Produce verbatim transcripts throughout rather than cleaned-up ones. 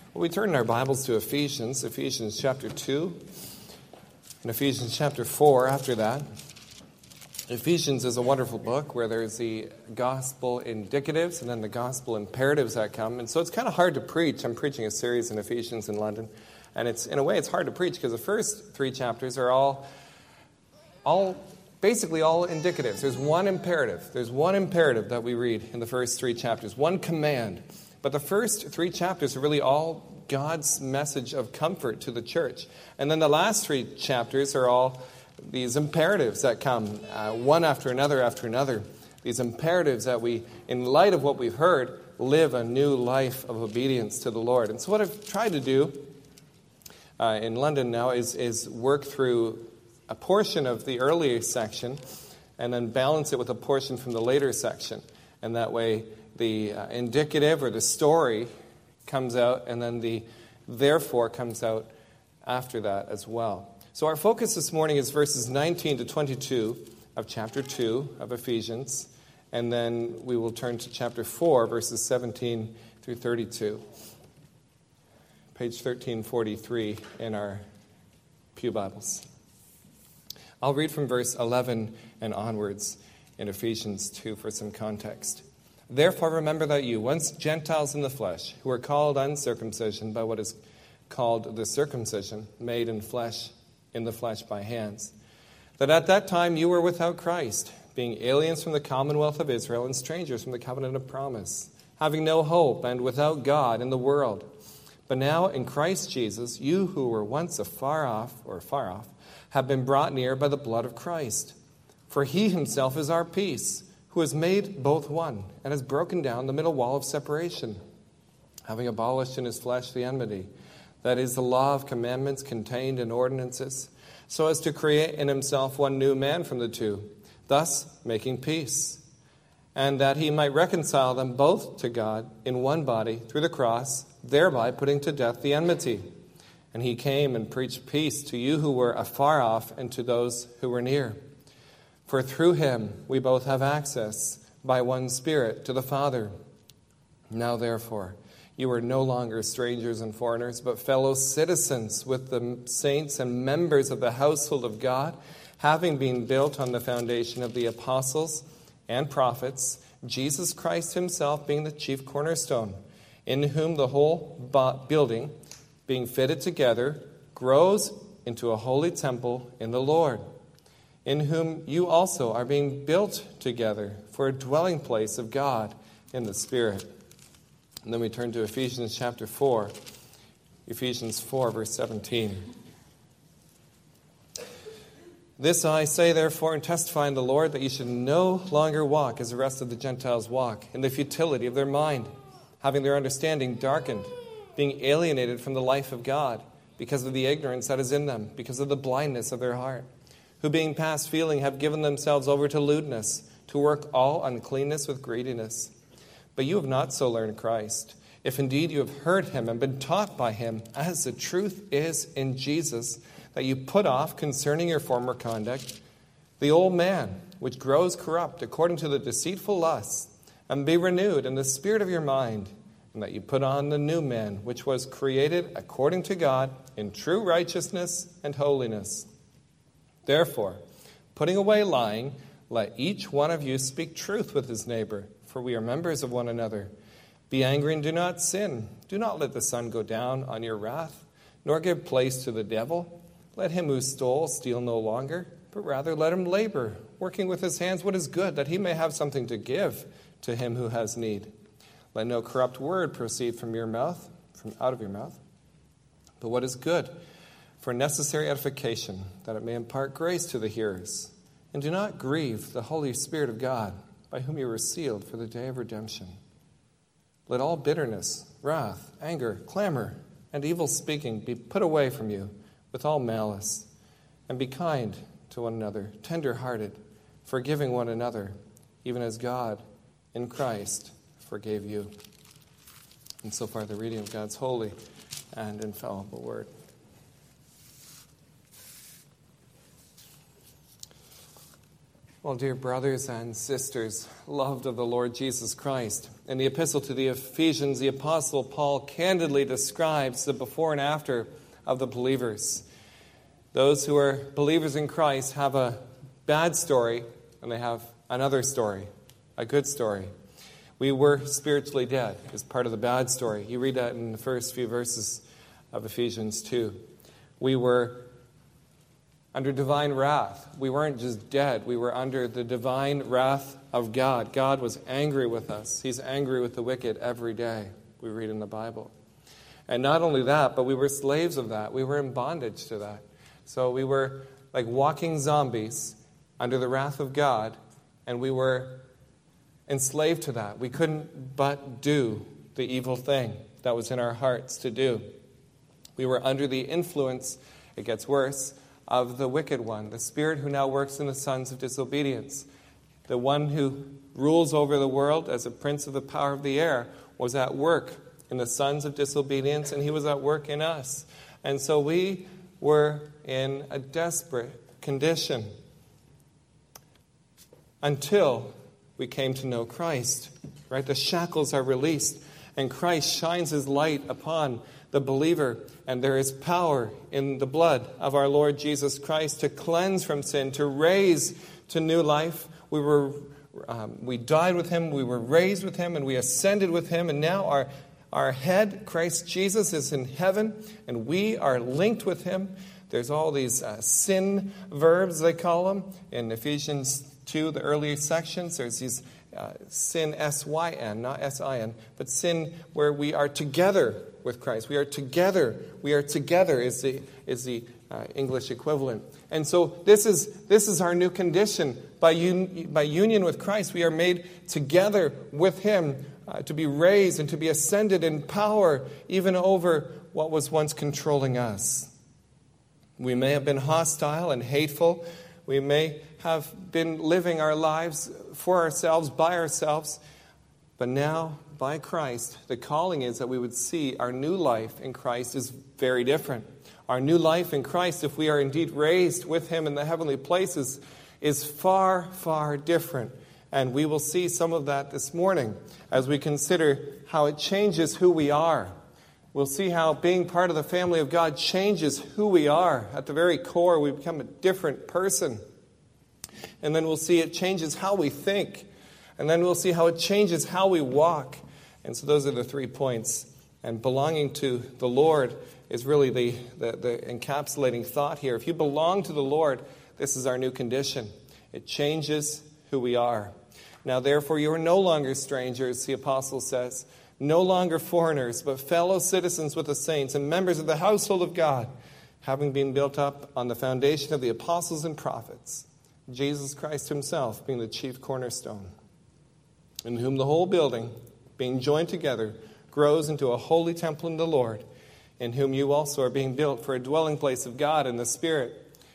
Well, we turn our Bibles to Ephesians, Ephesians chapter two, and Ephesians chapter four after that. Ephesians is a wonderful book where there's the gospel indicatives and then the gospel imperatives that come. And so it's kind of hard to preach. I'm preaching a series in Ephesians in London. And it's in a way, it's hard to preach because the first three chapters are all, all basically all indicatives. There's one imperative. There's one imperative that we read in the first three chapters, one command. But the first three chapters are really all God's message of comfort to the church. And then the last three chapters are all these imperatives that come uh, one after another after another. These imperatives that we, in light of what we've heard, live a new life of obedience to the Lord. And so what I've tried to do uh, in London now is, is work through a portion of the earlier section and then balance it with a portion from the later section. And that way the uh, indicative or the story comes out, and then the therefore comes out after that as well. So our focus this morning is verses nineteen to twenty-two of chapter two of Ephesians, and then we will turn to chapter four, verses seventeen through thirty-two. Page thirteen forty-three in our Pew Bibles. I'll read from verse eleven and onwards in Ephesians two for some context. Therefore remember that you, once Gentiles in the flesh, who are called uncircumcision by what is called the circumcision, made in flesh, in the flesh by hands, that at that time you were without Christ, being aliens from the commonwealth of Israel and strangers from the covenant of promise, having no hope and without God in the world. But now in Christ Jesus, you who were once afar off, or far off, have been brought near by the blood of Christ. For he himself is our peace, who has made both one, and has broken down the middle wall of separation, having abolished in his flesh the enmity, that is, the law of commandments contained in ordinances, so as to create in himself one new man from the two, thus making peace, and that he might reconcile them both to God in one body through the cross, thereby putting to death the enmity. And he came and preached peace to you who were afar off and to those who were near. For through him we both have access by one Spirit to the Father. Now therefore, you are no longer strangers and foreigners, but fellow citizens with the saints and members of the household of God, having been built on the foundation of the apostles and prophets, Jesus Christ himself being the chief cornerstone, in whom the whole building, being fitted together, grows into a holy temple in the Lord, in whom you also are being built together for a dwelling place of God in the Spirit. And then we turn to Ephesians chapter four, Ephesians four, verse seventeen. This I say, therefore, and testify in the Lord, that you should no longer walk as the rest of the Gentiles walk, in the futility of their mind, having their understanding darkened, being alienated from the life of God, because of the ignorance that is in them, because of the blindness of their heart, who being past feeling have given themselves over to lewdness, to work all uncleanness with greediness. But you have not so learned Christ, if indeed you have heard him and been taught by him, as the truth is in Jesus, that you put off concerning your former conduct the old man, which grows corrupt according to the deceitful lusts, and be renewed in the spirit of your mind, and that you put on the new man, which was created according to God in true righteousness and holiness. Therefore, putting away lying, let each one of you speak truth with his neighbor, for we are members of one another. Be angry and do not sin. Do not let the sun go down on your wrath, nor give place to the devil. Let him who stole steal no longer, but rather let him labor, working with his hands what is good, that he may have something to give to him who has need. Let no corrupt word proceed from your mouth, from out of your mouth, but what is good, for necessary edification, that it may impart grace to the hearers. And do not grieve the Holy Spirit of God, by whom you were sealed for the day of redemption. Let all bitterness, wrath, anger, clamor, and evil speaking be put away from you with all malice. And be kind to one another, tender-hearted, forgiving one another, even as God in Christ forgave you. And so far the reading of God's holy and infallible word. Well, dear brothers and sisters, loved of the Lord Jesus Christ, in the epistle to the Ephesians, the Apostle Paul candidly describes the before and after of the believers. Those who are believers in Christ have a bad story, and they have another story, a good story. We were spiritually dead is part of the bad story. You read that in the first few verses of Ephesians two. We were under divine wrath. We weren't just dead. We were under the divine wrath of God. God was angry with us. He's angry with the wicked every day, we read in the Bible. And not only that, but we were slaves of that. We were in bondage to that. So we were like walking zombies under the wrath of God, and we were enslaved to that. We couldn't but do the evil thing that was in our hearts to do. We were under the influence, it gets worse, of the wicked one, the spirit who now works in the sons of disobedience. The one who rules over the world as a prince of the power of the air was at work in the sons of disobedience, and he was at work in us. And so we were in a desperate condition until we came to know Christ. Right? The shackles are released, and Christ shines his light upon the believer, and there is power in the blood of our Lord Jesus Christ to cleanse from sin, to raise to new life. We were, um, we died with him, we were raised with him, and we ascended with him, and now our, our head, Christ Jesus, is in heaven, and we are linked with him. There's all these uh, sin verbs, they call them, in Ephesians two, the earlier sections. There's these uh, sin, S Y N, not S I N, but sin where we are together with Christ. We are together. We are together is the is the uh, English equivalent. And so this is this is our new condition. By un, by union with Christ, we are made together with him uh, to be raised and to be ascended in power even over what was once controlling us. We may have been hostile and hateful. We may have been living our lives for ourselves, by ourselves. But now, by Christ, the calling is that we would see our new life in Christ is very different. Our new life in Christ, if we are indeed raised with him in the heavenly places, is far, far different. And we will see some of that this morning as we consider how it changes who we are. We'll see how being part of the family of God changes who we are. At the very core, we become a different person. And then we'll see it changes how we think. And then we'll see how it changes how we walk. And so those are the three points. And belonging to the Lord is really the, the, the encapsulating thought here. If you belong to the Lord, this is our new condition. It changes who we are. Now, therefore, you are no longer strangers, the apostle says, no longer foreigners, but fellow citizens with the saints and members of the household of God, having been built up on the foundation of the apostles and prophets, Jesus Christ himself being the chief cornerstone, in whom the whole building, being joined together, grows into a holy temple in the Lord, in whom you also are being built for a dwelling place of God in the Spirit.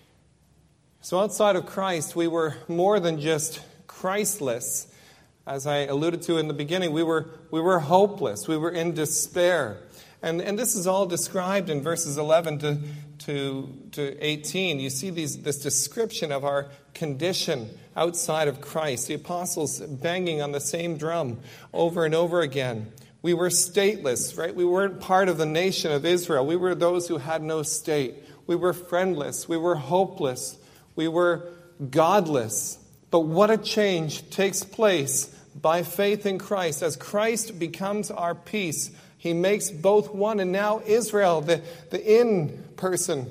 So outside of Christ, we were more than just Christless. As I alluded to in the beginning, we were we were hopeless. We were in despair. And, and this is all described in verses eleven to, to, to eighteen. You see these, this description of our condition outside of Christ. The apostles banging on the same drum over and over again. We were stateless, right? We weren't part of the nation of Israel. We were those who had no state. We were friendless. We were hopeless. We were godless. But what a change takes place by faith in Christ. As Christ becomes our peace, he makes both one. And now Israel, the, the in person,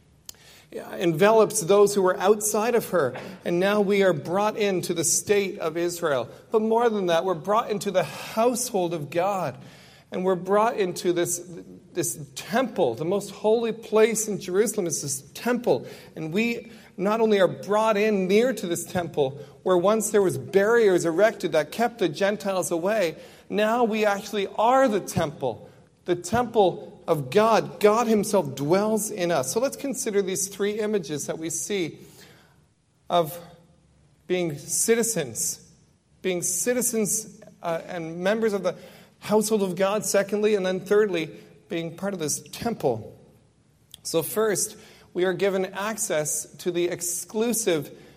envelops those who were outside of her. And now we are brought into the state of Israel. But more than that, we're brought into the household of God. And we're brought into this, this temple. The most holy place in Jerusalem is this temple. And we not only are brought in near to this temple, where once there was barriers erected that kept the Gentiles away, now we actually are the temple. The temple of God. God himself dwells in us. So let's consider these three images that we see of being citizens. Being citizens uh, and members of the household of God, secondly, and then thirdly, being part of this temple. So first, we are given access to the exclusive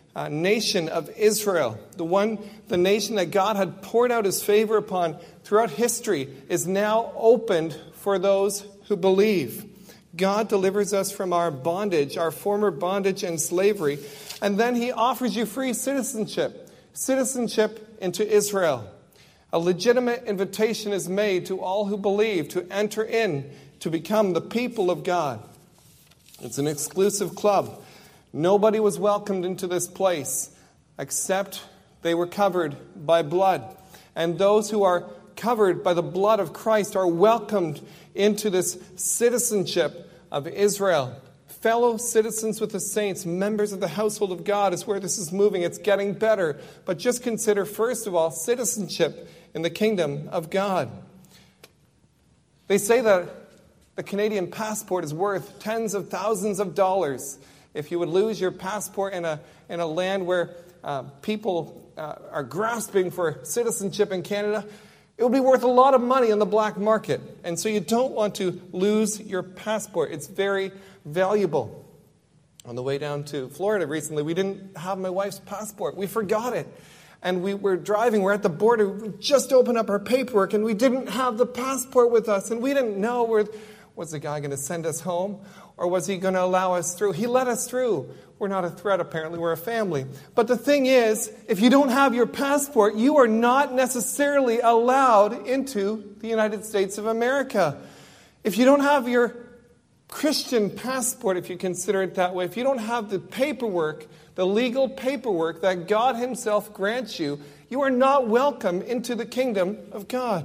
uh, nation of Israel, the one, the nation that God had poured out his favor upon throughout history, is now opened for those who believe. God delivers us from our bondage, our former bondage and slavery, and then he offers you free citizenship, citizenship into Israel. A legitimate invitation is made to all who believe to enter in, to become the people of God. It's an exclusive club. Nobody was welcomed into this place except they were covered by blood. And those who are covered by the blood of Christ are welcomed into this citizenship of Israel. Fellow citizens with the saints, members of the household of God is where this is moving. It's getting better. But just consider, first of all, citizenship in the kingdom of God. They say that the Canadian passport is worth tens of thousands of dollars. If you would lose your passport in a in a land where uh, people uh, are grasping for citizenship in Canada, it would be worth a lot of money on the black market. And so you don't want to lose your passport. It's very valuable. On the way down to Florida recently, we didn't have my wife's passport. We forgot it. And we were driving, we're at the border, we just opened up our paperwork, and we didn't have the passport with us. And we didn't know, where, was the guy going to send us home? Or was he going to allow us through? He let us through. We're not a threat, apparently. We're a family. But the thing is, if you don't have your passport, you are not necessarily allowed into the United States of America. If you don't have your Christian passport, if you consider it that way, if you don't have the paperwork, the legal paperwork that God himself grants you, you are not welcome into the kingdom of God.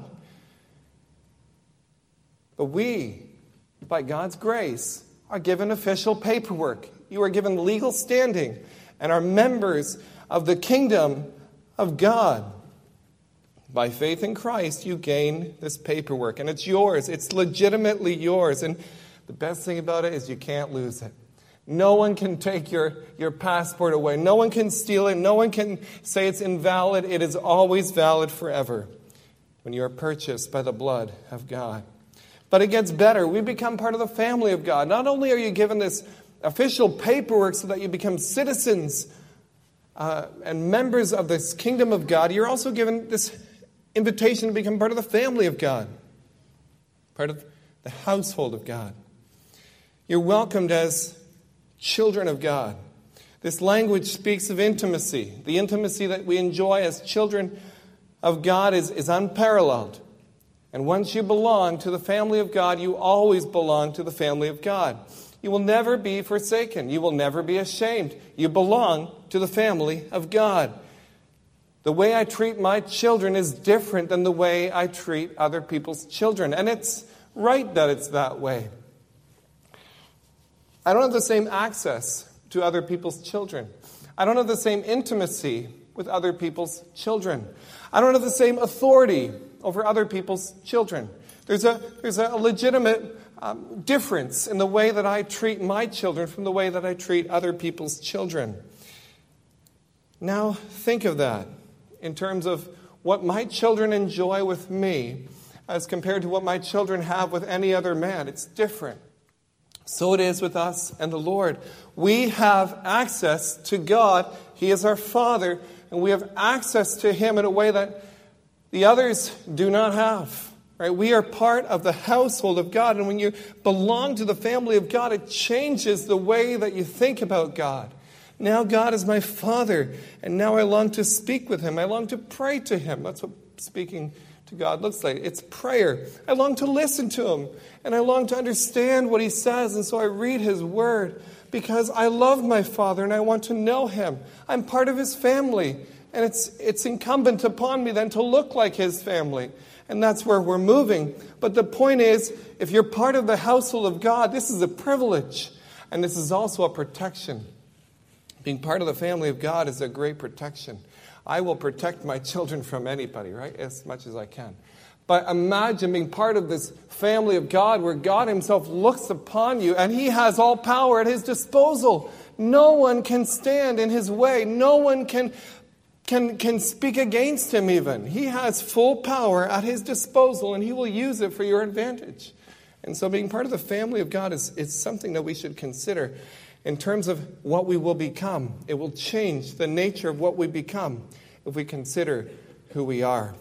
But we, by God's grace, are given official paperwork. You are given legal standing and are members of the kingdom of God. By faith in Christ, you gain this paperwork, and it's yours. It's legitimately yours. And the best thing about it is you can't lose it. No one can take your, your passport away. No one can steal it. No one can say it's invalid. It is always valid forever when you are purchased by the blood of God. But it gets better. We become part of the family of God. Not only are you given this official paperwork so that you become citizens uh, and members of this kingdom of God, you're also given this invitation to become part of the family of God, part of the household of God. You're welcomed as children of God. This language speaks of intimacy. The intimacy that we enjoy as children of God is, is unparalleled. And once you belong to the family of God, you always belong to the family of God. You will never be forsaken. You will never be ashamed. You belong to the family of God. The way I treat my children is different than the way I treat other people's children. And it's right that it's that way. I don't have the same access to other people's children. I don't have the same intimacy with other people's children. I don't have the same authority over other people's children. There's a, there's a legitimate um, difference in the way that I treat my children from the way that I treat other people's children. Now, think of that in terms of what my children enjoy with me as compared to what my children have with any other man. It's different. So it is with us and the Lord. We have access to God. He is our Father, and we have access to Him in a way that the others do not have. Right? We are part of the household of God, and when you belong to the family of God, it changes the way that you think about God. Now God is my Father, and now I long to speak with Him. I long to pray to Him. That's what speaking to God looks like. It's prayer. I long to listen to Him, and I long to understand what He says, and so I read His Word because I love my Father and I want to know Him. I'm part of His family, and it's it's incumbent upon me then to look like His family, and that's where we're moving. But the point is, if you're part of the household of God, this is a privilege, and this is also a protection. Being part of the family of God is a great protection. I will protect my children from anybody, right? As much as I can. But imagine being part of this family of God where God Himself looks upon you and He has all power at His disposal. No one can stand in His way. No one can, can, can speak against Him even. He has full power at His disposal and He will use it for your advantage. And so being part of the family of God is, is something that we should consider. in terms of what we will become. It will change the nature of what we become if we consider who we are.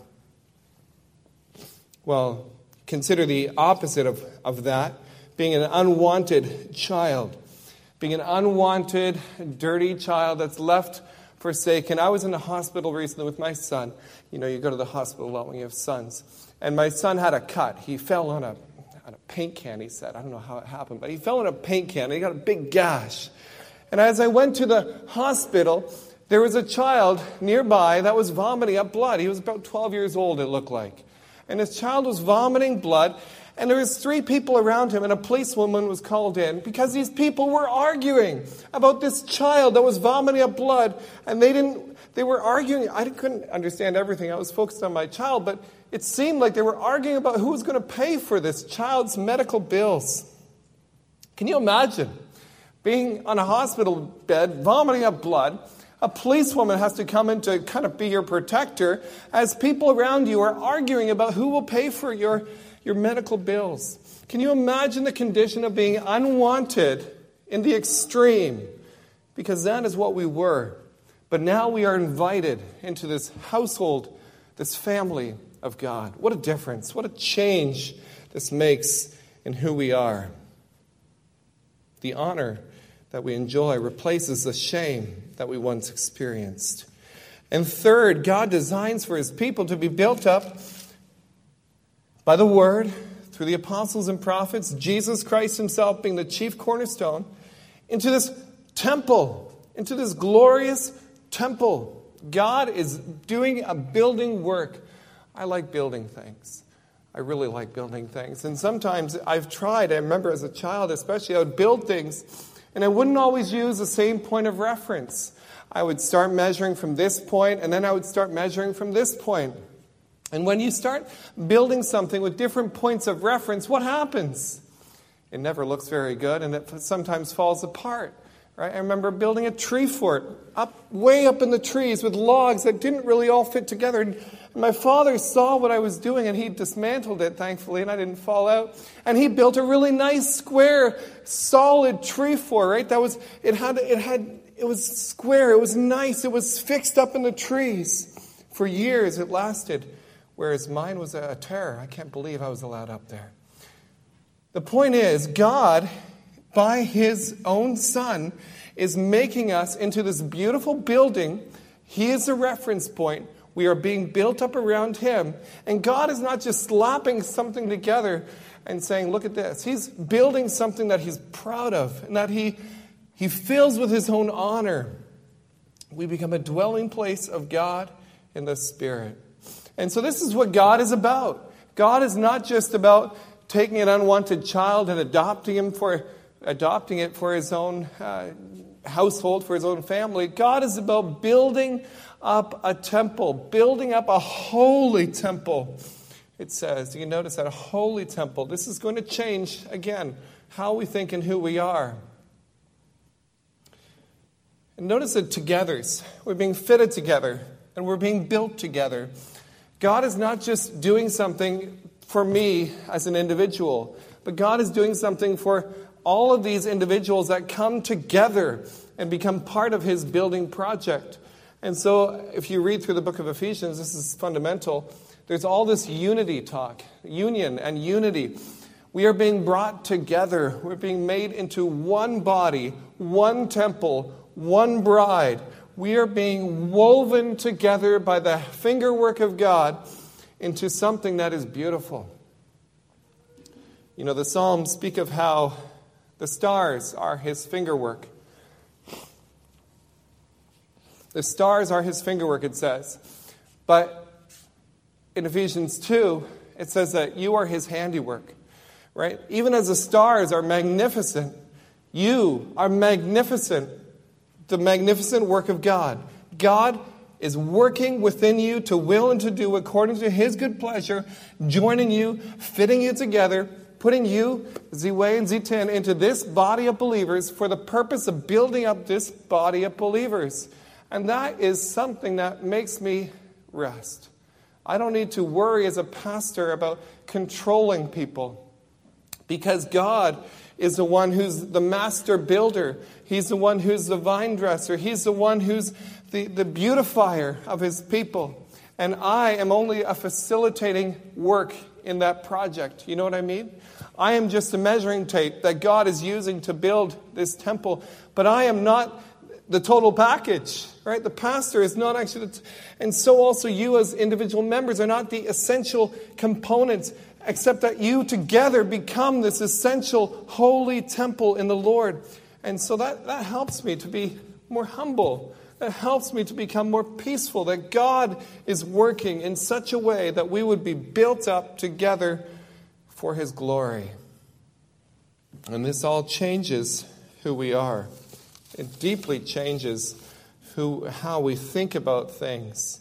Well, consider the opposite of, of that, being an unwanted child. Being an unwanted, dirty child that's left forsaken. I was in the hospital recently with my son. You know, you go to the hospital a lot when you have sons. And my son had a cut. He fell on a, on a paint can, he said. I don't know how it happened, but he fell on a paint can and he got a big gash. And as I went to the hospital, there was a child nearby that was vomiting up blood. He was about twelve years old, it looked like. And this child was vomiting blood. And there was three people around him, and a policewoman was called in because these people were arguing about this child that was vomiting up blood, and they didn't. They were arguing. I couldn't understand everything. I was focused on my child, but it seemed like they were arguing about who was going to pay for this child's medical bills. Can you imagine being on a hospital bed, vomiting up blood? A policewoman has to come in to kind of be your protector as people around you are arguing about who will pay for your your medical bills. Can you imagine the condition of being unwanted in the extreme? Because that is what we were. But now we are invited into this household, this family of God. What a difference. What a change this makes in who we are. The honor that we enjoy replaces the shame that we once experienced. And third, God designs for his people to be built up by the Word, through the apostles and prophets, Jesus Christ himself being the chief cornerstone, into this temple, into this glorious temple. God is doing a building work. I like building things. I really like building things. And sometimes I've tried, I remember as a child especially, I would build things, and I wouldn't always use the same point of reference. I would start measuring from this point, and then I would start measuring from this point. And when you start building something with different points of reference, what happens? It never looks very good, and it sometimes falls apart. Right? I remember building a tree fort up way up in the trees with logs that didn't really all fit together. And my father saw what I was doing, and he dismantled it, thankfully, and I didn't fall out. And he built a really nice, square, solid tree fort. Right? That was it. Had it had it was square. It was nice. It was fixed up in the trees. For years, it lasted. Whereas mine was a terror. I can't believe I was allowed up there. The point is, God, by his own Son, is making us into this beautiful building. He is the reference point. We are being built up around him. And God is not just slapping something together and saying, look at this. He's building something that he's proud of and that he, he fills with his own honor. We become a dwelling place of God in the Spirit. And so this is what God is about. God is not just about taking an unwanted child and adopting him for adopting it for his own uh, household, for his own family. God is about building up a temple, building up a holy temple. It says, you can notice that, a holy temple. This is going to change, again, how we think and who we are. And notice the togethers. We're being fitted together, and we're being built together. God is not just doing something for me as an individual, but God is doing something for all of these individuals that come together and become part of his building project. And so if you read through the book of Ephesians, this is fundamental. There's all this unity talk, union and unity. We are being brought together. We're being made into one body, one temple, one bride. We are being woven together by the fingerwork of God into something that is beautiful. You know, the Psalms speak of how the stars are his fingerwork. The stars are his fingerwork, it says. But in Ephesians two, it says that you are his handiwork, right? Even as the stars are magnificent, you are magnificent. The magnificent work of God. God is working within you to will and to do according to his good pleasure, joining you, fitting you together, putting you, Ziwei and Zitin, into this body of believers for the purpose of building up this body of believers. And that is something that makes me rest. I don't need to worry as a pastor about controlling people, Because God is the one who's the master builder. He's the one who's the vine dresser. He's the one who's the, the beautifier of his people. And I am only a facilitating work in that project. You know what I mean? I am just a measuring tape that God is using to build this temple. But I am not the total package, right? The pastor is not actually, the t- and so also you as individual members are not the essential components, except that you together become this essential holy temple in the Lord. And so that, that helps me to be more humble. That helps me to become more peaceful, that God is working in such a way that we would be built up together for his glory. And this all changes who we are. It deeply changes who, how we think about things.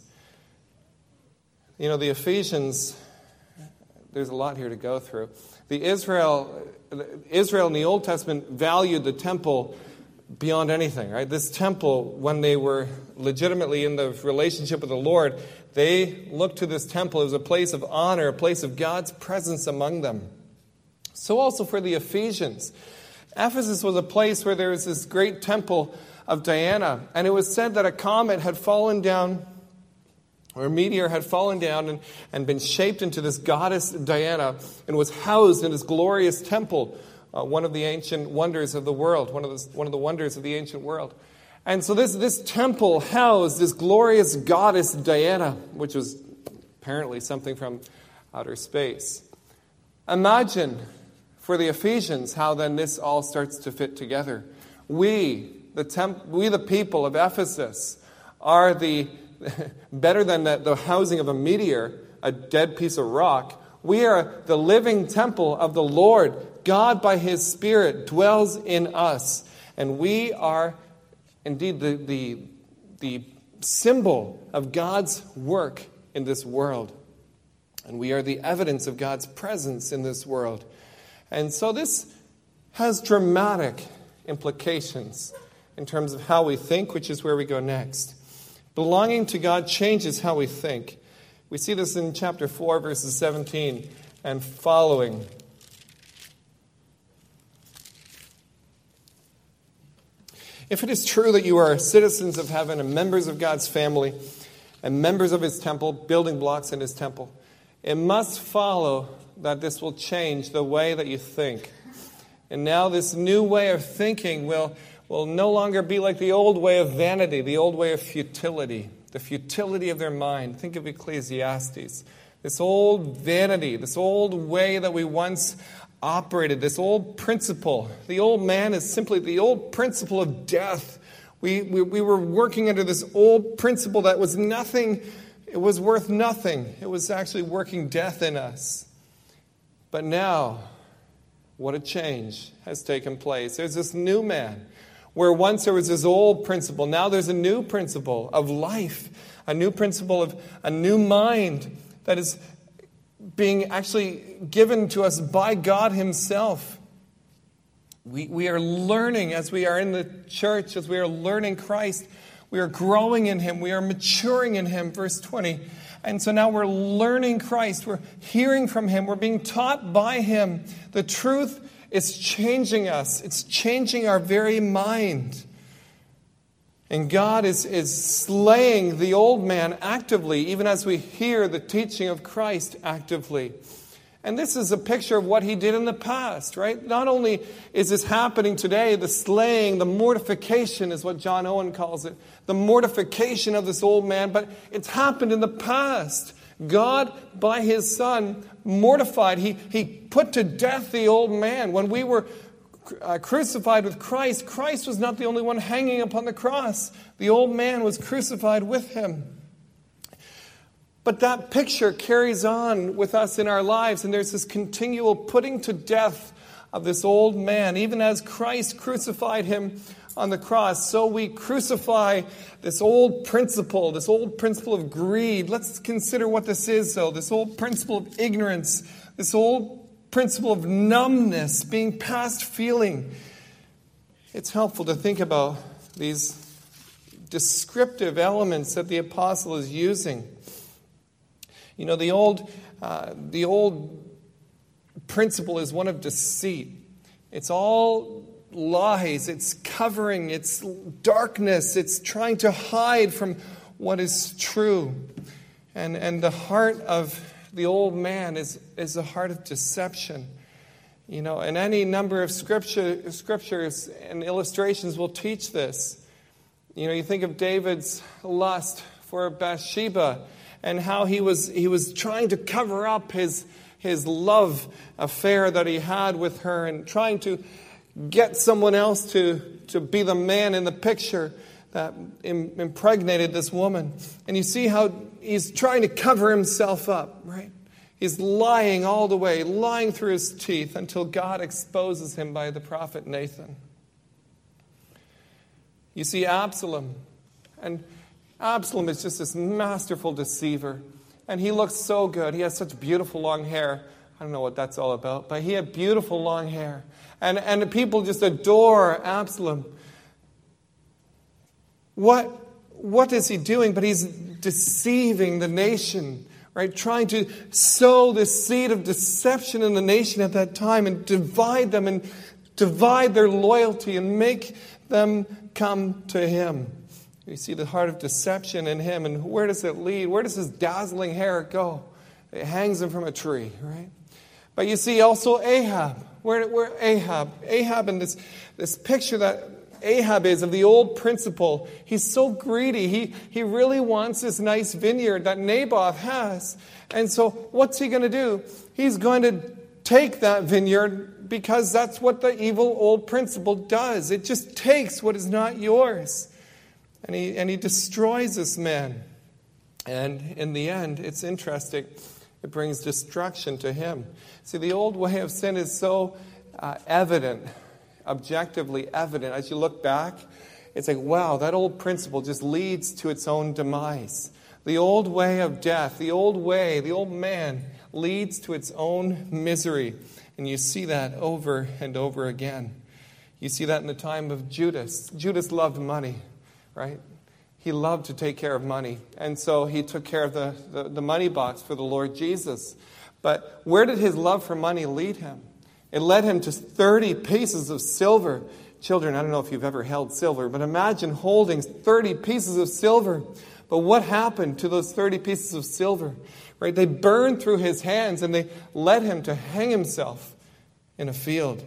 You know, the Ephesians, there's a lot here to go through. The Israel, Israel in the Old Testament valued the temple beyond anything, right? This temple, when they were legitimately in the relationship with the Lord, they looked to this temple as a place of honor, a place of God's presence among them. So also for the Ephesians. Ephesus was a place where there was this great temple of Diana, and it was said that a comet had fallen down, or a meteor had fallen down and, and been shaped into this goddess Diana and was housed in this glorious temple, uh, one of the ancient wonders of the world, one of the, one of the wonders of the ancient world. And so this, this temple housed this glorious goddess Diana, which was apparently something from outer space. Imagine for the Ephesians how then this all starts to fit together. We, the temp, we the people of Ephesus, are the better than the, the housing of a meteor, a dead piece of rock. We are the living temple of the Lord. God, by his Spirit, dwells in us. And we are indeed the, the, the symbol of God's work in this world. And we are the evidence of God's presence in this world. And so this has dramatic implications in terms of how we think, which is where we go next. Belonging to God changes how we think. We see this in chapter four, verses seventeen and following. If it is true that you are citizens of heaven and members of God's family and members of his temple, building blocks in his temple, it must follow that this will change the way that you think. And now this new way of thinking will, will no longer be like the old way of vanity, the old way of futility, the futility of their mind. Think of Ecclesiastes. This old vanity, this old way that we once operated, this old principle. The old man is simply the old principle of death. We, we, we were working under this old principle that was nothing, it was worth nothing. It was actually working death in us. But now, what a change has taken place. There's this new man, where once there was this old principle. Now there's a new principle of life, a new principle of a new mind that is being actually given to us by God himself. We, we are learning as we are in the church, as we are learning Christ. We are growing in him. We are maturing in him, verse twenty. And so now we're learning Christ. We're hearing from him. We're being taught by him. The truth is changing us. It's changing our very mind. And God is, is slaying the old man actively, even as we hear the teaching of Christ actively. And this is a picture of what he did in the past, right? Not only is this happening today, the slaying, the mortification is what John Owen calls it, the mortification of this old man, but it's happened in the past. God, by his Son, mortified. He, he put to death the old man. When we were uh, crucified with Christ, Christ was not the only one hanging upon the cross. The old man was crucified with him. But that picture carries on with us in our lives, and there's this continual putting to death of this old man. Even as Christ crucified him on the cross, so we crucify this old principle, this old principle of greed. Let's consider what this is, though. This old principle of ignorance, this old principle of numbness, being past feeling. It's helpful to think about these descriptive elements that the apostle is using. You know, the old, uh, the old principle is one of deceit. It's all lies, it's covering, it's darkness, it's trying to hide from what is true. And and the heart of the old man is, is a heart of deception. You know, and any number of scripture, scriptures and illustrations will teach this. You know, you think of David's lust for Bathsheba and how he was he was trying to cover up his his love affair that he had with her and trying to get someone else to, to be the man in the picture that im- impregnated this woman. And you see how he's trying to cover himself up, right? He's lying all the way, lying through his teeth until God exposes him by the prophet Nathan. You see Absalom, and Absalom is just this masterful deceiver. And he looks so good. He has such beautiful long hair. I don't know what that's all about, but he had beautiful long hair. And, and the people just adore Absalom. What, what is he doing? But he's deceiving the nation, right? Trying to sow this seed of deception in the nation at that time and divide them and divide their loyalty and make them come to him. You see the heart of deception in him, and where does it lead? Where does his dazzling hair go? It hangs him from a tree, right? But you see also Ahab. Where, where Ahab? Ahab and this, this picture that Ahab is of the old principle. He's so greedy. He, he really wants this nice vineyard that Naboth has. And so what's he going to do? He's going to take that vineyard because that's what the evil old principle does. It just takes what is not yours. And he and he destroys this man. And in the end, it's interesting, it brings destruction to him. See, the old way of sin is so uh, evident, objectively evident. As you look back, it's like, wow, that old principle just leads to its own demise. The old way of death, the old way, the old man leads to its own misery. And you see that over and over again. You see that in the time of Judas. Judas loved money. Right? He loved to take care of money. And so he took care of the, the, the money box for the Lord Jesus. But where did his love for money lead him? It led him to thirty pieces of silver. Children, I don't know if you've ever held silver, but imagine holding thirty pieces of silver. But what happened to those thirty pieces of silver? Right? They burned through his hands and they led him to hang himself in a field.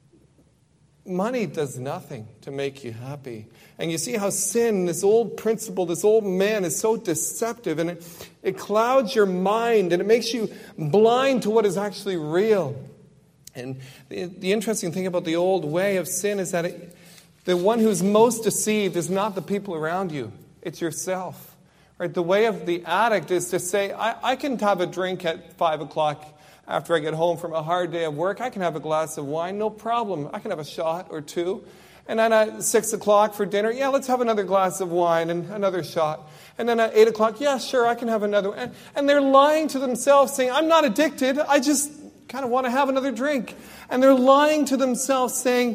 Money does nothing to make you happy. And you see how sin, this old principle, this old man is so deceptive, and it, it clouds your mind and it makes you blind to what is actually real. And the, the interesting thing about the old way of sin is that it, the one who's most deceived is not the people around you. It's yourself. Right? The way of the addict is to say, I, I can have a drink at five o'clock after I get home from a hard day of work. I can have a glass of wine, no problem. I can have a shot or two. And then at six o'clock for dinner, yeah, let's have another glass of wine and another shot. And then at eight o'clock, yeah, sure, I can have another. And, and they're lying to themselves, saying, I'm not addicted. I just kind of want to have another drink. And they're lying to themselves, saying,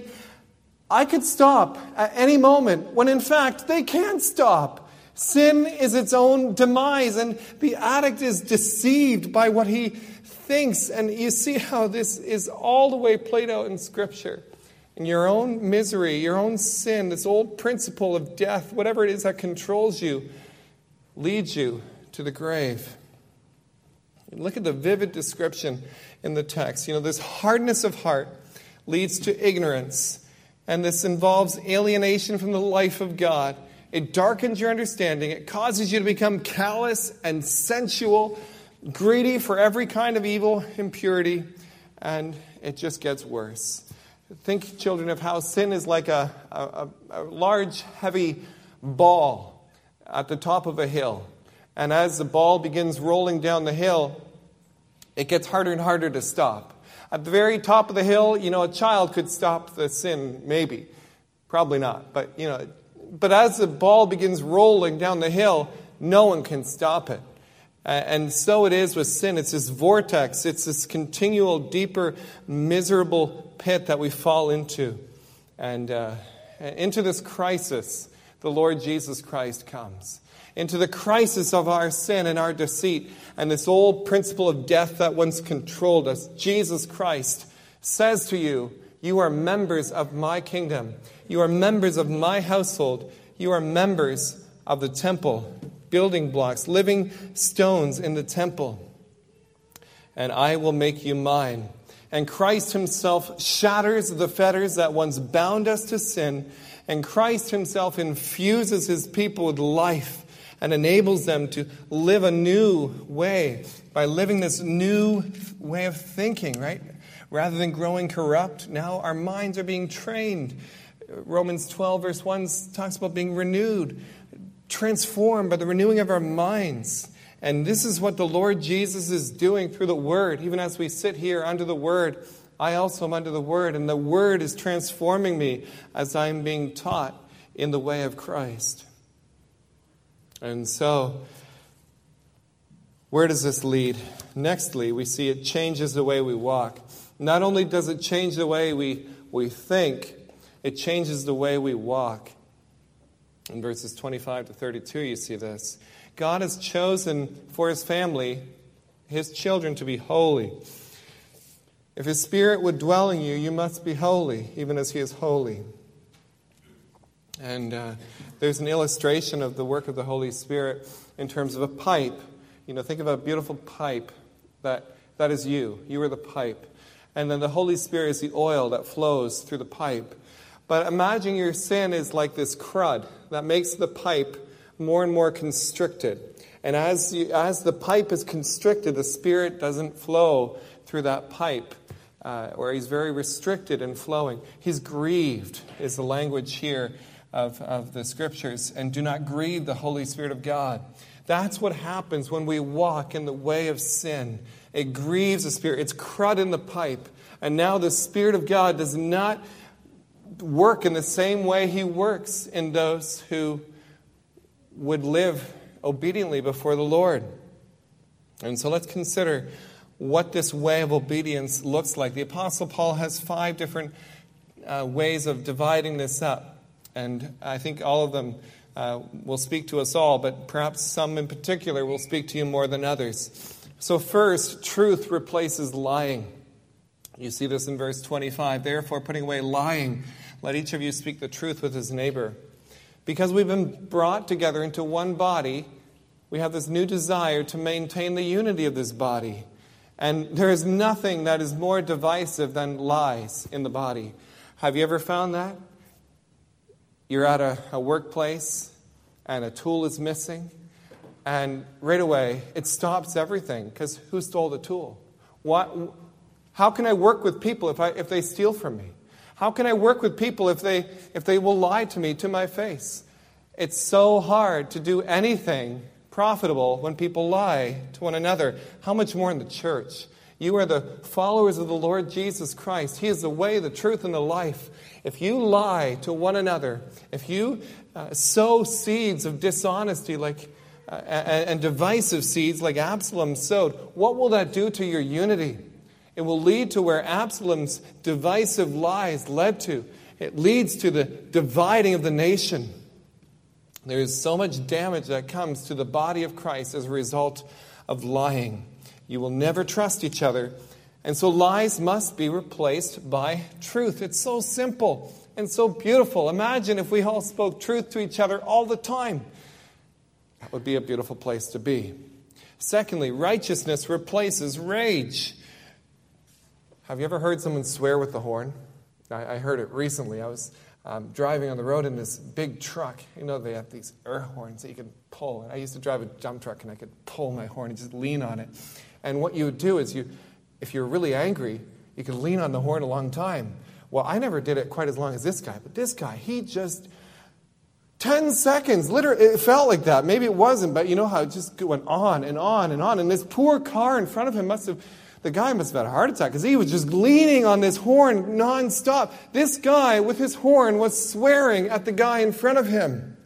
I could stop at any moment, when in fact they can't stop. Sin is its own demise, and the addict is deceived by what he thinks. And you see how this is all the way played out in Scripture. And your own misery, your own sin, this old principle of death, whatever it is that controls you, leads you to the grave. Look at the vivid description in the text. You know, this hardness of heart leads to ignorance. And this involves alienation from the life of God. It darkens your understanding. It causes you to become callous and sensual, greedy for every kind of evil, impurity, and it just gets worse. Think, children, of how sin is like a, a, a large, heavy ball at the top of a hill. And as the ball begins rolling down the hill, it gets harder and harder to stop. At the very top of the hill, you know, a child could stop the sin, maybe. Probably not, but, you know, but as the ball begins rolling down the hill, no one can stop it. And so it is with sin. It's this vortex. It's this continual, deeper, miserable pit that we fall into. And uh, into this crisis, the Lord Jesus Christ comes. into the crisis of our sin and our deceit, and this old principle of death that once controlled us. Jesus Christ says to you, you are members of my kingdom. You are members of my household. You are members of the temple, building blocks, living stones in the temple. And I will make you mine. And Christ himself shatters the fetters that once bound us to sin. And Christ himself infuses his people with life and enables them to live a new way by living this new way of thinking, right? Rather than growing corrupt, now our minds are being trained. Romans twelve verse one talks about being renewed, transformed by the renewing of our minds. And this is what the Lord Jesus is doing through the Word. Even as we sit here under the Word, I also am under the Word. And the Word is transforming me as I'm being taught in the way of Christ. And so, where does this lead? Nextly, we see it changes the way we walk. Not only does it change the way we, we think, it changes the way we walk. In verses twenty-five to thirty-two, you see this. God has chosen for his family, his children, to be holy. If his Spirit would dwell in you, you must be holy, even as he is holy. And uh, there's an illustration of the work of the Holy Spirit in terms of a pipe. You know, think of a beautiful pipe. That, that is you. You are the pipe. And then the Holy Spirit is the oil that flows through the pipe. But imagine your sin is like this crud that makes the pipe more and more constricted. And as you, as the pipe is constricted, the Spirit doesn't flow through that pipe, uh, or he's very restricted in flowing. He's grieved, is the language here of, of the Scriptures. And do not grieve the Holy Spirit of God. That's what happens when we walk in the way of sin. It grieves the Spirit. It's crud in the pipe. And now the Spirit of God does not work in the same way he works in those who would live obediently before the Lord. And so let's consider what this way of obedience looks like. The Apostle Paul has five different uh, ways of dividing this up. And I think all of them uh, will speak to us all, but perhaps some in particular will speak to you more than others. So first, truth replaces lying. You see this in verse twenty-five. Therefore, putting away lying, let each of you speak the truth with his neighbor. Because we've been brought together into one body, we have this new desire to maintain the unity of this body. And there is nothing that is more divisive than lies in the body. Have you ever found that? You're at a, a workplace and a tool is missing, and right away it stops everything because who stole the tool? What? How can I work with people if I if they steal from me? How can I work with people if they if they will lie to me to my face? It's so hard to do anything profitable when people lie to one another. How much more in the church? You are the followers of the Lord Jesus Christ. He is the way, the truth, and the life. If you lie to one another, if you uh, sow seeds of dishonesty like uh, and, and divisive seeds like Absalom sowed, what will that do to your unity? It will lead to where Absalom's divisive lies led to. It leads to the dividing of the nation. There is so much damage that comes to the body of Christ as a result of lying. You will never trust each other. And so lies must be replaced by truth. It's so simple and so beautiful. Imagine if we all spoke truth to each other all the time. That would be a beautiful place to be. Secondly, righteousness replaces rage. Have you ever heard someone swear with the horn? I, I heard it recently. I was um, driving on the road in this big truck. You know, they have these air horns that you can pull. And I used to drive a dump truck, and I could pull my horn and just lean on it. And what you would do is, you, if you're really angry, you could lean on the horn a long time. Well, I never did it quite as long as this guy. But this guy, he just, ten seconds, literally, it felt like that. Maybe it wasn't, but you know how it just went on and on and on. And this poor car in front of him must have... The guy must have had a heart attack because he was just leaning on this horn nonstop. This guy with his horn was swearing at the guy in front of him.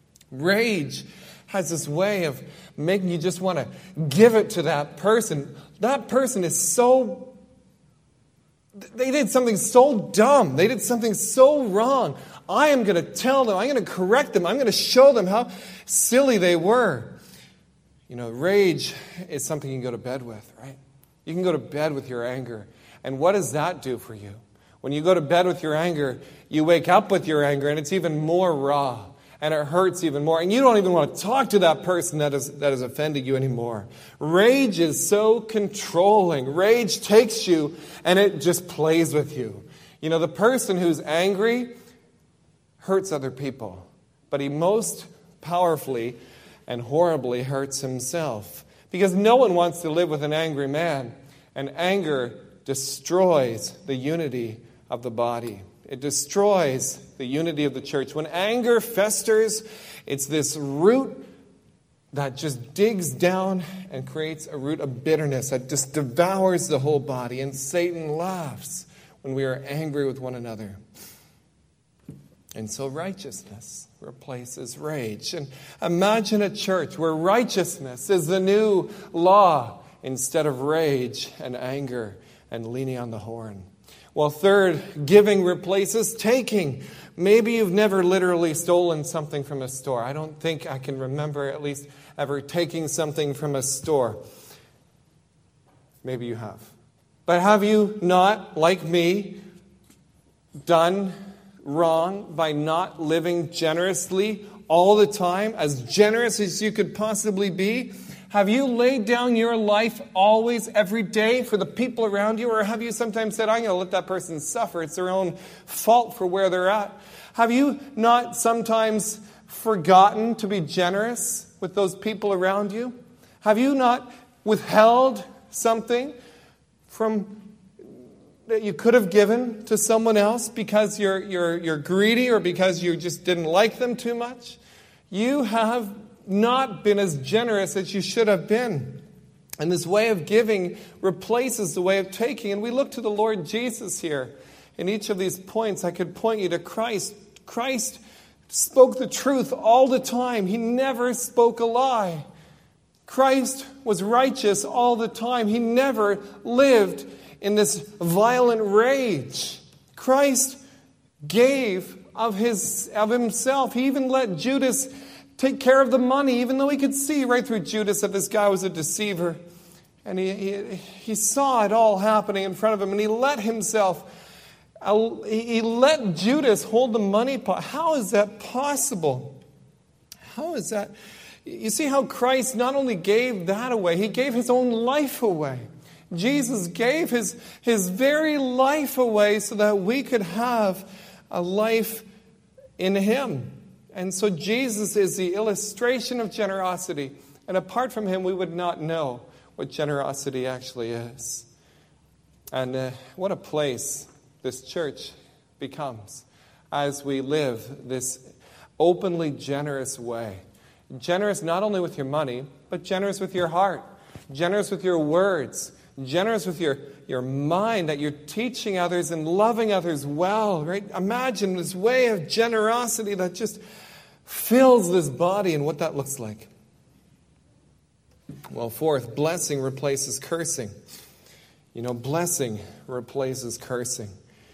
Rage has this way of making you just want to give it to that person. That person is so... They did something so dumb. They did something so wrong. I am going to tell them, I'm going to correct them, I'm going to show them how silly they were. You know, rage is something you can go to bed with, right? You can go to bed with your anger. And what does that do for you? When you go to bed with your anger, you wake up with your anger, and it's even more raw, and it hurts even more. And you don't even want to talk to that person that is, that has offended you anymore. Rage is so controlling. Rage takes you, and it just plays with you. You know, the person who's angry hurts other people, but he most powerfully and horribly hurts himself. Because no one wants to live with an angry man. And anger destroys the unity of the body. It destroys the unity of the church. When anger festers, it's this root that just digs down and creates a root of bitterness that just devours the whole body. And Satan laughs when we are angry with one another. And so righteousness replaces rage. And imagine a church where righteousness is the new law instead of rage and anger and leaning on the horn. Well, third, giving replaces taking. Maybe you've never literally stolen something from a store. I don't think I can remember at least ever taking something from a store. Maybe you have. But have you not, like me, done wrong by not living generously all the time, as generous as you could possibly be? Have you laid down your life always, every day for the people around you? Or have you sometimes said, I'm going to let that person suffer. It's their own fault for where they're at. Have you not sometimes forgotten to be generous with those people around you? Have you not withheld something from that you could have given to someone else because you're, you're, you're greedy or because you just didn't like them too much? You have not been as generous as you should have been. And this way of giving replaces the way of taking. And we look to the Lord Jesus here. In each of these points, I could point you to Christ. Christ spoke the truth all the time. He never spoke a lie. Christ was righteous all the time. He never lived in this violent rage. Christ gave of his of himself. He even let Judas take care of the money, even though he could see right through Judas that this guy was a deceiver. And he, he, he saw it all happening in front of him, and he let himself, he let Judas hold the money pot. How is that possible? How is that? You see how Christ not only gave that away, he gave his own life away. Jesus gave his, his very life away so that we could have a life in him. And so Jesus is the illustration of generosity. And apart from him, we would not know what generosity actually is. And uh, what a place this church becomes as we live this openly generous way. Generous not only with your money, but generous with your heart. Generous with your words. Generous with your, your mind, that you're teaching others and loving others well, right? Imagine this way of generosity that just fills this body and what that looks like. Well, fourth, blessing replaces cursing. You know, blessing replaces cursing.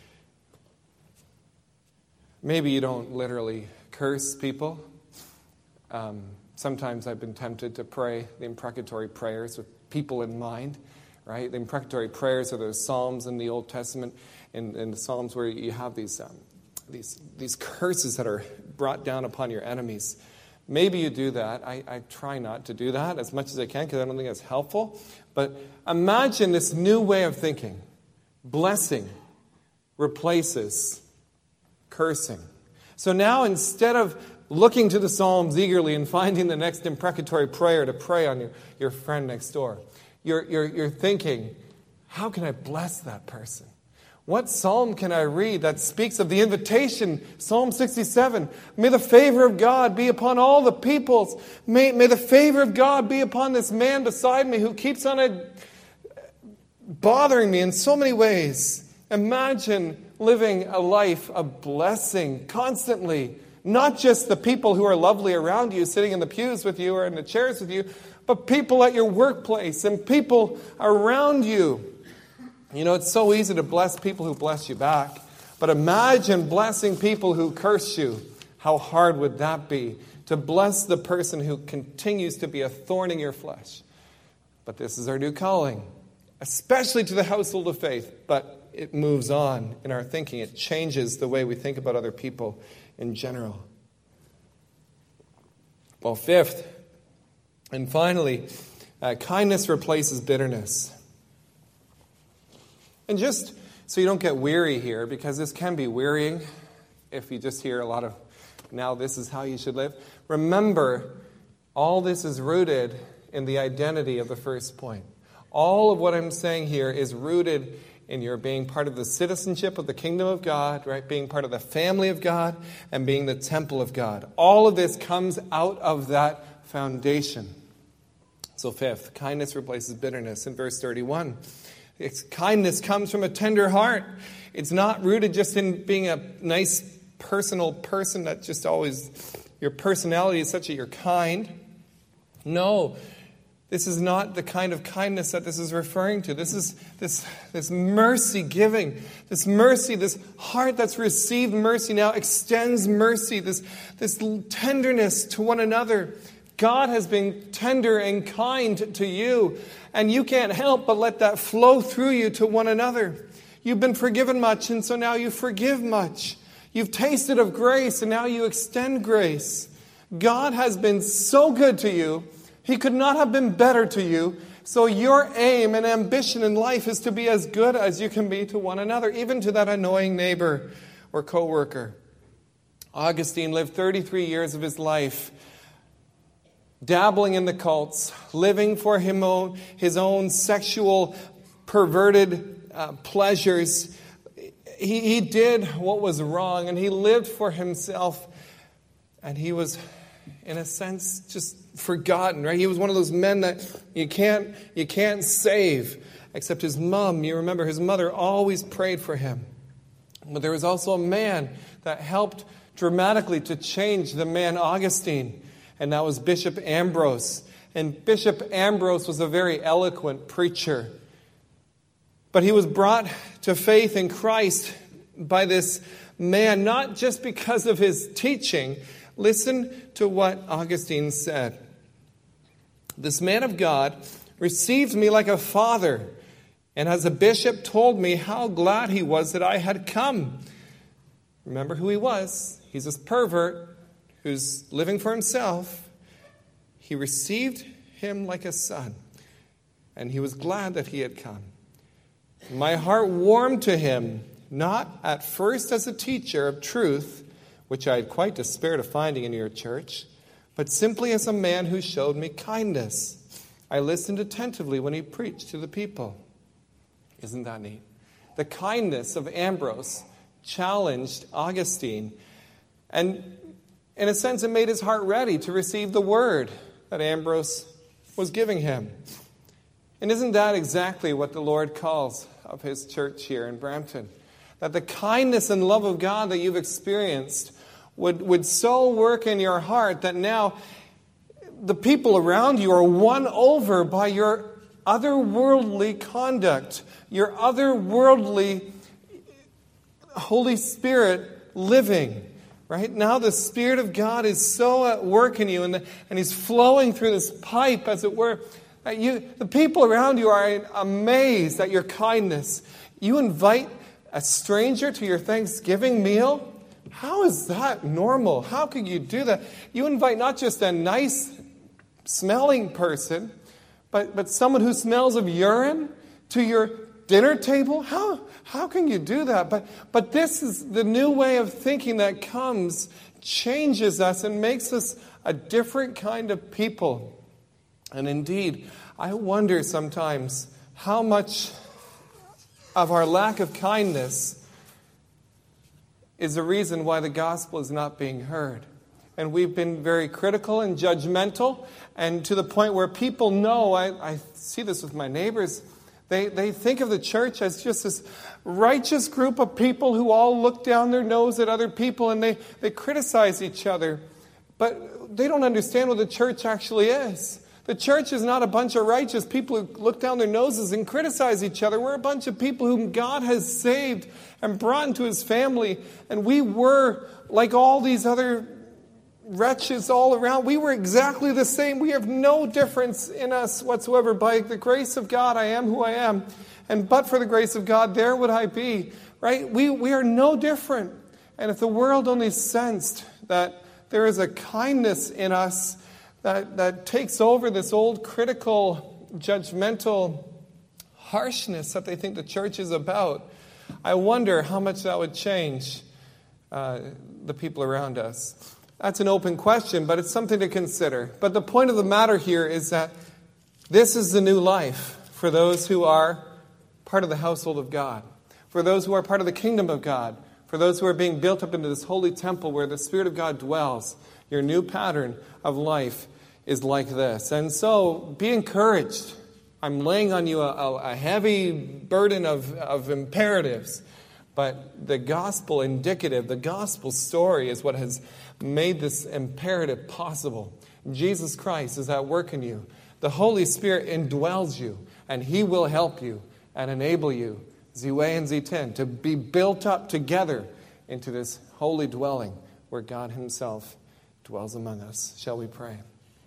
Maybe you don't literally curse people. Um, sometimes I've been tempted to pray the imprecatory prayers with people in mind. Right? The imprecatory prayers are those psalms in the Old Testament, in, in the Psalms where you have these, um, these, these curses that are brought down upon your enemies. Maybe you do that. I, I try not to do that as much as I can because I don't think that's helpful. But imagine this new way of thinking. Blessing replaces cursing. So now instead of looking to the Psalms eagerly and finding the next imprecatory prayer to pray on your, your friend next door, You're, you're, you're thinking, how can I bless that person? What psalm can I read that speaks of the invitation? Psalm sixty-seven. May the favor of God be upon all the peoples. May, may the favor of God be upon this man beside me who keeps on a, bothering me in so many ways. Imagine living a life of blessing constantly. Not just the people who are lovely around you, sitting in the pews with you or in the chairs with you, but people at your workplace and people around you. You know, it's so easy to bless people who bless you back. But imagine blessing people who curse you. How hard would that be? To bless the person who continues to be a thorn in your flesh. But this is our new calling, especially to the household of faith. But it moves on in our thinking. It changes the way we think about other people in general. Well, fifth, and finally, uh, kindness replaces bitterness. And just so you don't get weary here, because this can be wearying if you just hear a lot of, now this is how you should live. Remember, all this is rooted in the identity of the first point. All of what I'm saying here is rooted in your being part of the citizenship of the kingdom of God, right? Being part of the family of God and being the temple of God. All of this comes out of that foundation. So fifth, kindness replaces bitterness. In verse thirty-one, it's, kindness comes from a tender heart. It's not rooted just in being a nice personal person that just always, your personality is such that you're kind. No, this is not the kind of kindness that this is referring to. This is this, this mercy giving, this mercy, this heart that's received mercy now extends mercy, this, this tenderness to one another. God has been tender and kind to you, and you can't help but let that flow through you to one another. You've been forgiven much, and so now you forgive much. You've tasted of grace, and now you extend grace. God has been so good to you. He could not have been better to you. So your aim and ambition in life is to be as good as you can be to one another, even to that annoying neighbor or co-worker. Augustine lived thirty-three years of his life dabbling in the cults, living for him own, his own sexual perverted uh, pleasures. He, he did what was wrong, and he lived for himself, and he was, in a sense, just forgotten, right? He was one of those men that you can't, you can't save, except his mom. You remember his mother always prayed for him. But there was also a man that helped dramatically to change the man Augustine, and that was Bishop Ambrose. And Bishop Ambrose was a very eloquent preacher. But he was brought to faith in Christ by this man, not just because of his teaching. Listen to what Augustine said. This man of God received me like a father, and as a bishop told me how glad he was that I had come. Remember who he was. He's this pervert who's living for himself. He received him like a son, and he was glad that he had come. My heart warmed to him, not at first as a teacher of truth, which I had quite despaired of finding in your church, but simply as a man who showed me kindness. I listened attentively when he preached to the people. Isn't that neat? The kindness of Ambrose challenged Augustine, and in a sense it made his heart ready to receive the word that Ambrose was giving him. And isn't that exactly what the Lord calls of his church here in Brampton? That the kindness and love of God that you've experienced would, would so work in your heart that now the people around you are won over by your otherworldly conduct, your otherworldly Holy Spirit living. Right now the Spirit of God is so at work in you, and, the, and He's flowing through this pipe, as it were. That you, the people around you are amazed at your kindness. You invite a stranger to your Thanksgiving meal? How is that normal? How could you do that? You invite not just a nice smelling person, but, but someone who smells of urine to your dinner table? How, how can you do that? But, but this is the new way of thinking that comes, changes us, and makes us a different kind of people. And indeed, I wonder sometimes how much of our lack of kindness is the reason why the gospel is not being heard. And we've been very critical and judgmental, and to the point where people know, I, I see this with my neighbors, they, they think of the church as just this righteous group of people who all look down their nose at other people, and they, they criticize each other. But they don't understand what the church actually is. The church is not a bunch of righteous people who look down their noses and criticize each other. We're a bunch of people whom God has saved and brought into his family. And we were like all these other wretches all around. We were exactly the same. We have no difference in us whatsoever. By the grace of God, I am who I am. And but for the grace of God, there would I be. Right? We, we are no different. And if the world only sensed that there is a kindness in us that, that takes over this old critical, judgmental harshness that they think the church is about, I wonder how much that would change uh, the people around us. That's an open question, but it's something to consider. But the point of the matter here is that this is the new life for those who are part of the household of God, for those who are part of the kingdom of God, for those who are being built up into this holy temple where the Spirit of God dwells. Your new pattern of life is like this. And so, be encouraged. I'm laying on you a, a heavy burden of, of imperatives. But the gospel indicative, the gospel story is what has made this imperative possible. Jesus Christ is at work in you. The Holy Spirit indwells you, and he will help you and enable you, Z W A and Z ten, to be built up together into this holy dwelling where God himself dwells among us. Shall we pray?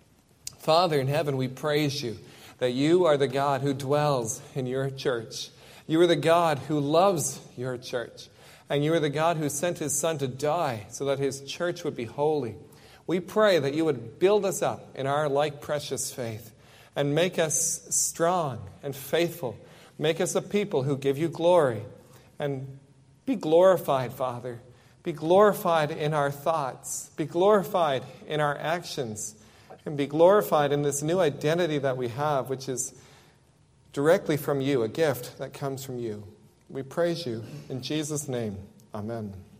Father in heaven, we praise you that you are the God who dwells in your church. You are the God who loves your church. And you are the God who sent his Son to die so that his church would be holy. We pray that you would build us up in our like precious faith and make us strong and faithful. Make us a people who give you glory. And be glorified, Father. Be glorified in our thoughts. Be glorified in our actions. And be glorified in this new identity that we have, which is directly from you, a gift that comes from you. We praise you. In Jesus' name, amen.